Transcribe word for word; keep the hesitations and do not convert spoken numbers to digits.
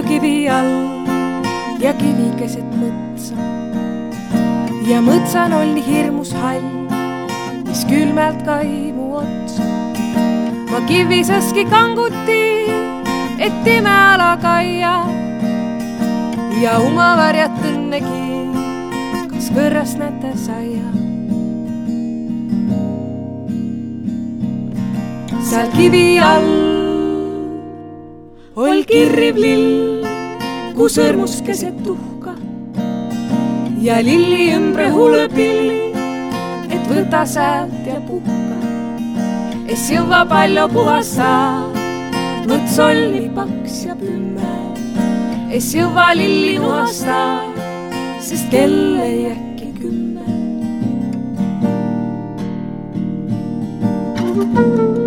kivi all ja kivi keset mõtsa. Ja mõtsan oli hirmus hall, mis külmelt kaimu otsa. Ma kiviseski kanguti, et time ala kaia ja oma varjat õnnegi, kas kõrrast näete saia. Seal kivi all ol kirriv lill, ku sõrmus keset tuhka ja lilli ümbre hullepilli, et võta säält ja puhka. Es jõva palju puhasta, mõts oli paks ja pümme. Es jõva lilli nuhasta, sest kell ei äkki kümme.